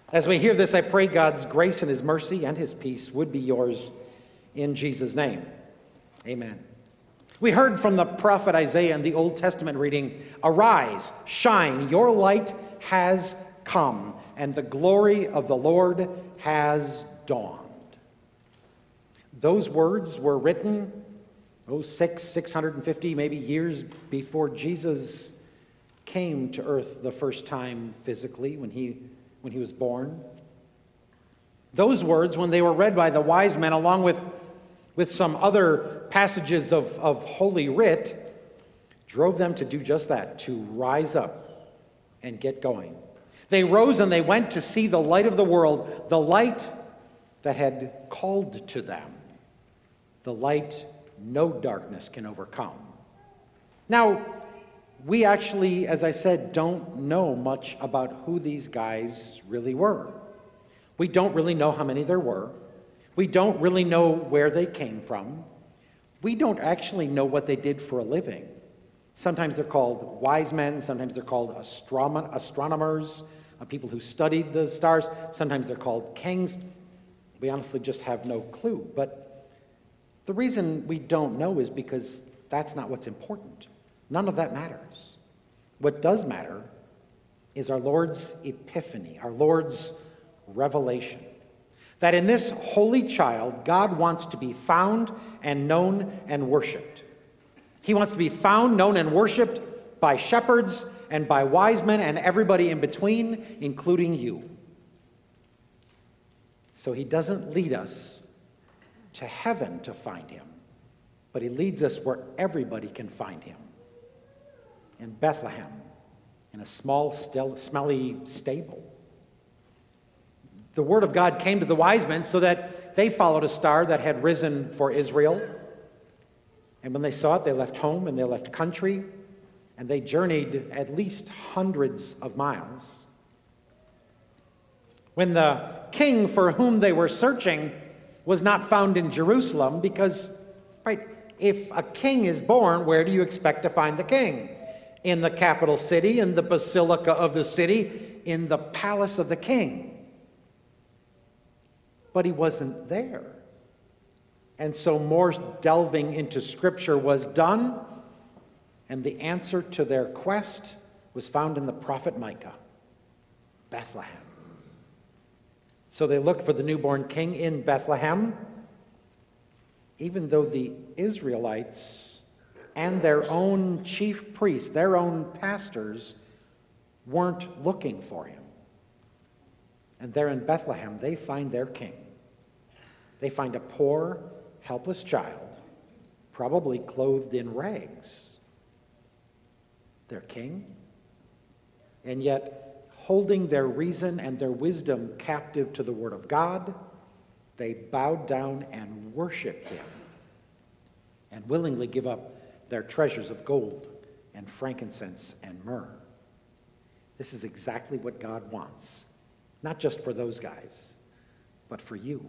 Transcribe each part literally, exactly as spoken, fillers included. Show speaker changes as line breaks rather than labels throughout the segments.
As we hear this, I pray God's grace and his mercy and his peace would be yours in Jesus' name. Amen. We heard from the prophet Isaiah in the Old Testament reading, "Arise, shine, your light has come, and the glory of the Lord has dawned." Those words were written, oh, six, six hundred fifty maybe years before Jesus came to earth the first time physically, when he, when he was born. Those words, when they were read by the wise men, along with, with some other passages of, of Holy Writ, drove them to do just that, to rise up and get going. They rose and they went to see the light of the world, the light that had called to them, the light no darkness can overcome. Now, we actually, as I said, don't know much about who these guys really were. We don't really know how many there were. We don't really know where they came from. We don't actually know what they did for a living. Sometimes they're called wise men, sometimes they're called astrom- astronomers, uh, people who studied the stars, sometimes they're called kings. We honestly just have no clue. But the reason we don't know is because that's not what's important. None of that matters. What does matter is our Lord's epiphany, our Lord's revelation. That in this holy child, God wants to be found and known and worshiped. He wants to be found, known, and worshiped by shepherds and by wise men and everybody in between, including you. So he doesn't lead us to heaven to find him, but he leads us where everybody can find him. In Bethlehem, in a small, still, smelly stable. The word of God came to the wise men so that they followed a star that had risen for Israel. And when they saw it, they left home and they left country, and they journeyed at least hundreds of miles. When the king for whom they were searching was not found in Jerusalem, because, right, if a king is born, where do you expect to find the king? In the capital city, in the basilica of the city, in the palace of the king. But he wasn't there. And so more delving into Scripture was done, and the answer to their quest was found in the prophet Micah, Bethlehem. So they looked for the newborn king in Bethlehem, even though the Israelites and their own chief priests, their own pastors, weren't looking for him. And there in Bethlehem, they find their king. They find a poor, helpless child, probably clothed in rags. Their king. And yet, holding their reason and their wisdom captive to the word of God, they bowed down and worshiped him, and willingly give up their treasures of gold and frankincense and myrrh. This is exactly what God wants, not just for those guys, but for you.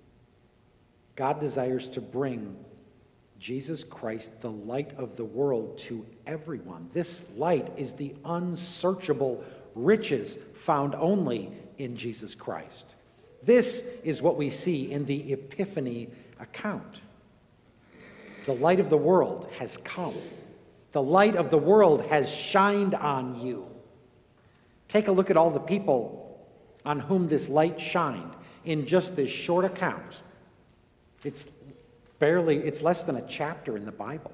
God desires to bring Jesus Christ, the light of the world, to everyone. This light is the unsearchable riches found only in Jesus Christ. This is what we see in the Epiphany account. The light of the world has come. The light of the world has shined on you. Take a look at all the people on whom this light shined in just this short account. It's barely, it's less than a chapter in the Bible.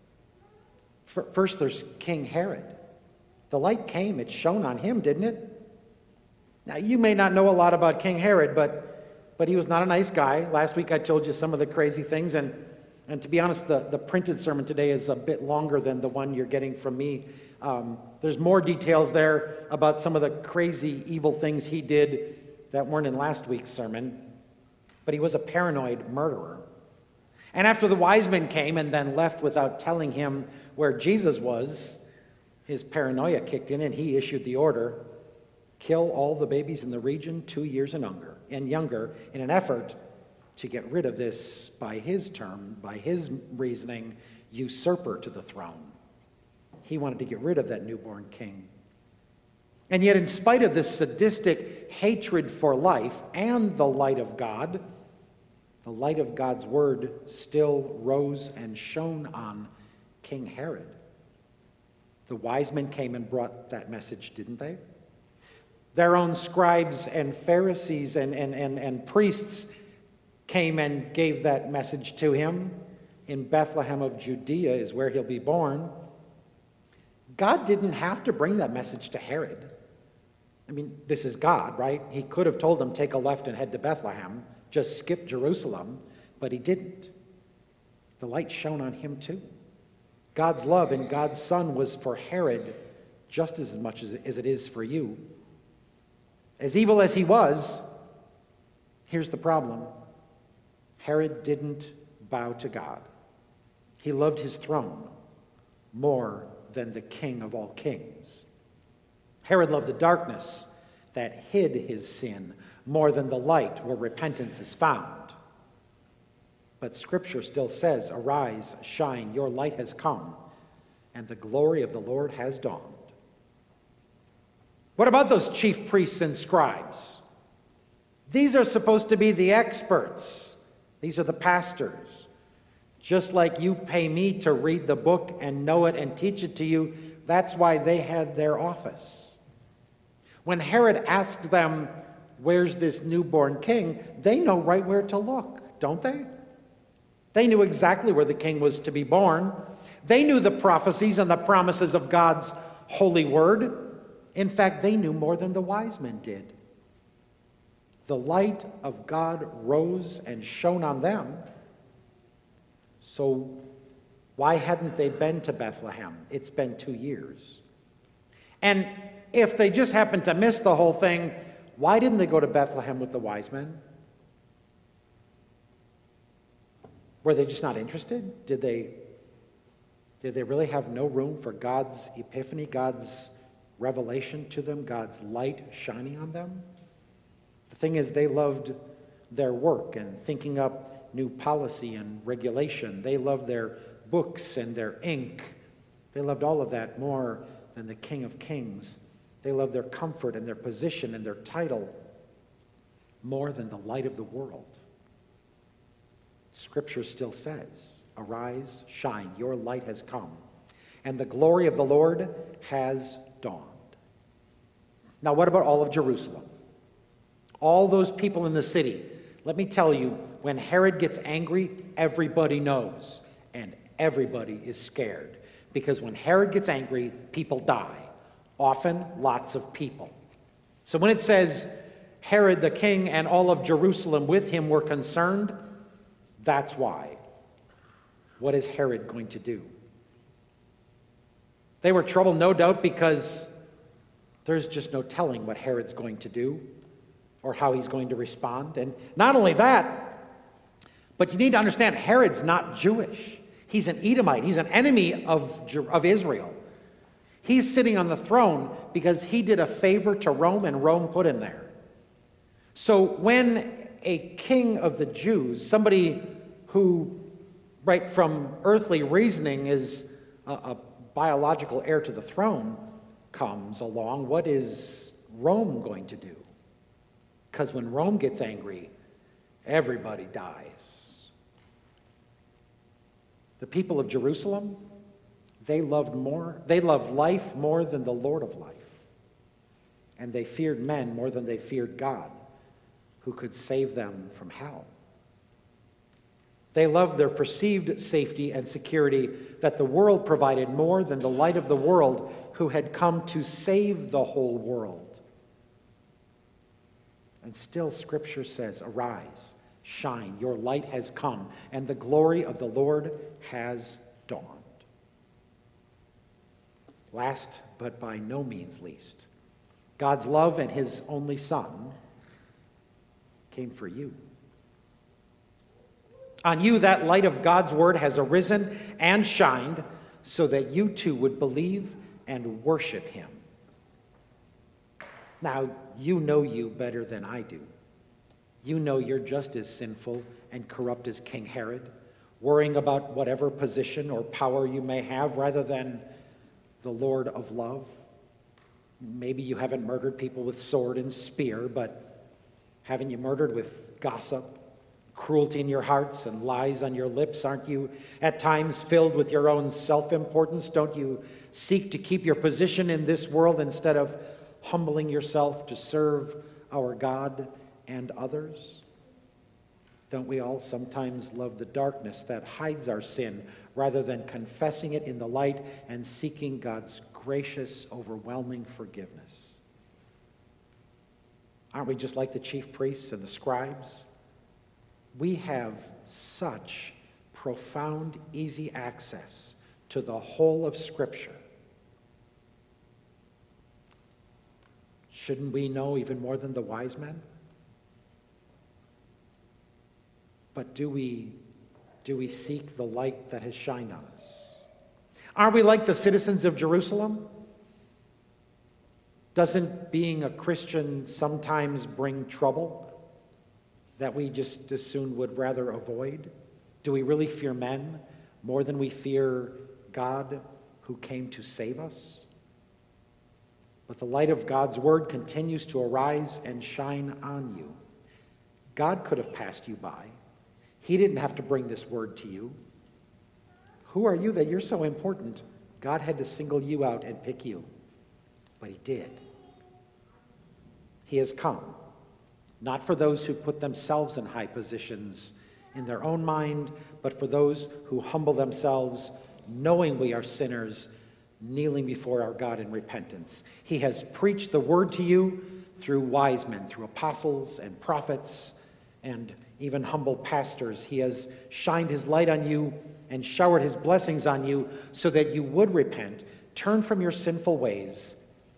First, there's King Herod. The light came, it shone on him, didn't it? Now, you may not know a lot about King Herod, but, but he was not a nice guy. Last week I told you some of the crazy things, and And to be honest, the, the printed sermon today is a bit longer than the one you're getting from me. Um, there's more details there about some of the crazy, evil things he did that weren't in last week's sermon. But he was a paranoid murderer. And after the wise men came and then left without telling him where Jesus was, his paranoia kicked in and he issued the order, kill all the babies in the region two years and younger, and younger in an effort to get rid of this, by his term, by his reasoning, usurper to the throne. He wanted to get rid of that newborn king. And yet, in spite of this sadistic hatred for life and the light of God, the light of God's word still rose and shone on King Herod. The wise men came and brought that message, didn't they? Their own scribes and Pharisees and, and, and, and priests came and gave that message to him. In Bethlehem of Judea is where he'll be born. God didn't have to bring that message to Herod. I mean, this is God, right? He could have told him, take a left and head to Bethlehem, just skip Jerusalem, but he didn't. The light shone on him too. God's love and God's Son was for Herod just as much as it is for you. As evil as he was, here's the problem. Herod didn't bow to God. He loved his throne more than the King of all kings. Herod loved the darkness that hid his sin more than the light where repentance is found. But Scripture still says, arise, shine, your light has come, and the glory of the Lord has dawned. What about those chief priests and scribes? These are supposed to be the experts. These are the pastors. Just like you pay me to read the book and know it and teach it to you, that's why they had their office. When Herod asked them, where's this newborn king? They know right where to look, don't they? They knew exactly where the king was to be born. They knew the prophecies and the promises of God's holy word. In fact, they knew more than the wise men did. The light of God rose and shone on them. So why hadn't they been to Bethlehem? It's been two years. And if they just happened to miss the whole thing, why didn't they go to Bethlehem with the wise men? Were they just not interested? Did they, did they really have no room for God's epiphany, God's revelation to them, God's light shining on them? The thing is, they loved their work and thinking up new policy and regulation. They loved their books and their ink. They loved all of that more than the King of Kings. They loved their comfort and their position and their title more than the light of the world. Scripture still says, arise, shine, your light has come, and the glory of the Lord has dawned. Now, what about all of Jerusalem? All those people in the city. Let me tell you, when Herod gets angry, everybody knows, and everybody is scared. Because when Herod gets angry, people die. Often, lots of people. So when it says Herod the king and all of Jerusalem with him were concerned, that's why. What is Herod going to do? They were troubled, no doubt, because there's just no telling what Herod's going to do or how he's going to respond. And not only that, but you need to understand, Herod's not Jewish. He's an Edomite. He's an enemy of, of Israel. He's sitting on the throne because he did a favor to Rome and Rome put him there. So when a king of the Jews, somebody who, right from earthly reasoning, is a, a biological heir to the throne, comes along, what is Rome going to do? Because when Rome gets angry, everybody dies. The people of Jerusalem, they loved more, they loved life more than the Lord of life. And they feared men more than they feared God, who could save them from hell. They loved their perceived safety and security that the world provided more than the light of the world, who had come to save the whole world. And still Scripture says, arise, shine, your light has come, and the glory of the Lord has dawned. Last, but by no means least, God's love and his only Son came for you. On you, that light of God's word has arisen and shined so that you too would believe and worship him. Now, you know you better than I do. You know you're just as sinful and corrupt as King Herod, worrying about whatever position or power you may have rather than the Lord of love. Maybe you haven't murdered people with sword and spear, but haven't you murdered with gossip, cruelty in your hearts, and lies on your lips? Aren't you at times filled with your own self-importance? Don't you seek to keep your position in this world instead of humbling yourself to serve our God and others? Don't we all sometimes love the darkness that hides our sin rather than confessing it in the light and seeking God's gracious, overwhelming forgiveness? Aren't we just like the chief priests and the scribes? We have such profound, easy access to the whole of Scripture. Shouldn't we know even more than the wise men? But do we, do we seek the light that has shined on us? Are we like the citizens of Jerusalem? Doesn't being a Christian sometimes bring trouble that we just as soon would rather avoid? Do we really fear men more than we fear God who came to save us? But the light of God's word continues to arise and shine on you. God could have passed you by. He didn't have to bring this word to you. Who are you that you're so important? God had to single you out and pick you, but he did. He has come, not for those who put themselves in high positions in their own mind, but for those who humble themselves, knowing we are sinners, kneeling before our God in repentance. He has preached the word to you through wise men, through apostles and prophets, and even humble pastors. He has shined his light on you and showered his blessings on you so that you would repent, turn from your sinful ways,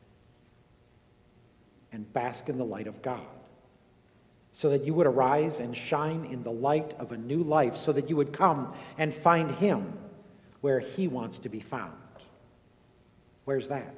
and bask in the light of God. So that you would arise and shine in the light of a new life, so that you would come and find him where he wants to be found. Where's that?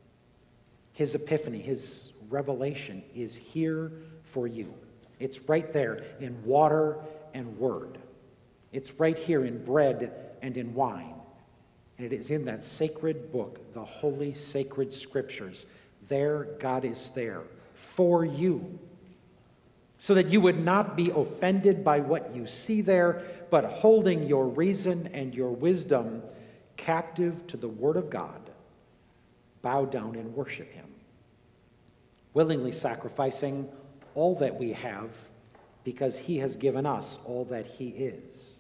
His epiphany, his revelation is here for you. It's right there in water and word. It's right here in bread and in wine. And it is in that sacred book, the holy sacred scriptures. There, God is there for you, so that you would not be offended by what you see there, but holding your reason and your wisdom captive to the word of God, bow down and worship him, willingly sacrificing all that we have because he has given us all that he is.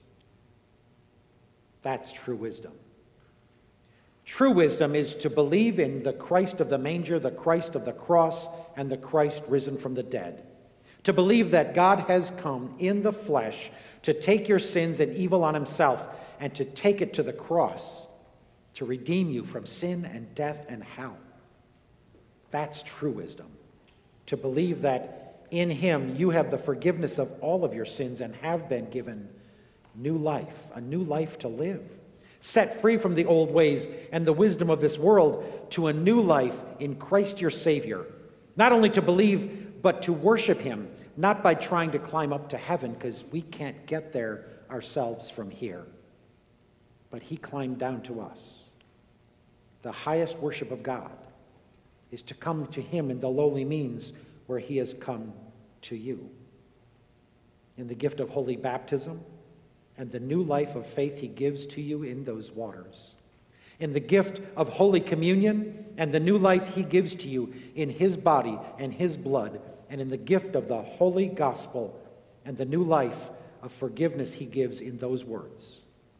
That's true wisdom. True wisdom is to believe in the Christ of the manger, the Christ of the cross, and the Christ risen from the dead. To believe that God has come in the flesh to take your sins and evil on himself and to take it to the cross to redeem you from sin and death and hell. That's true wisdom. To believe that in him you have the forgiveness of all of your sins and have been given new life, a new life to live, set free from the old ways and the wisdom of this world to a new life in Christ your Savior. Not only to believe, but to worship him, not by trying to climb up to heaven, because we can't get there ourselves from here. But he climbed down to us. The highest worship of God is to come to him in the lowly means where he has come to you. In the gift of holy baptism and the new life of faith he gives to you in those waters. In the gift of Holy Communion and the new life he gives to you in his body and his blood, and in the gift of the Holy Gospel and the new life of forgiveness he gives in those words.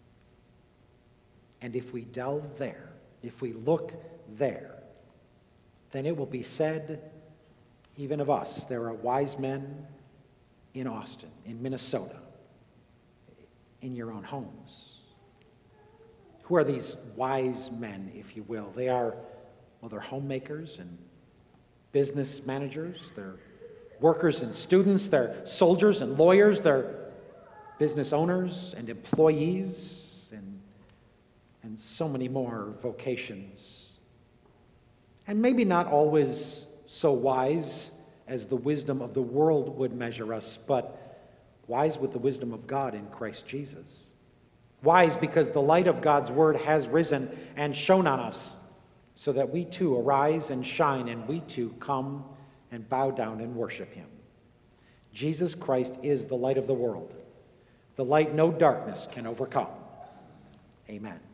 And if we delve there, if we look there, then it will be said, even of us, there are wise men in Austin, in Minnesota, in your own homes. Who are these wise men, if you will? They are, well, they're homemakers and business managers. They're workers and students. They're soldiers and lawyers. They're business owners and employees and, and so many more vocations. And maybe not always so wise as the wisdom of the world would measure us, but wise with the wisdom of God in Christ Jesus. Wise because the light of God's word has risen and shone on us, so that we too arise and shine, and we too come and bow down and worship him. Jesus Christ is the light of the world, the light no darkness can overcome. Amen.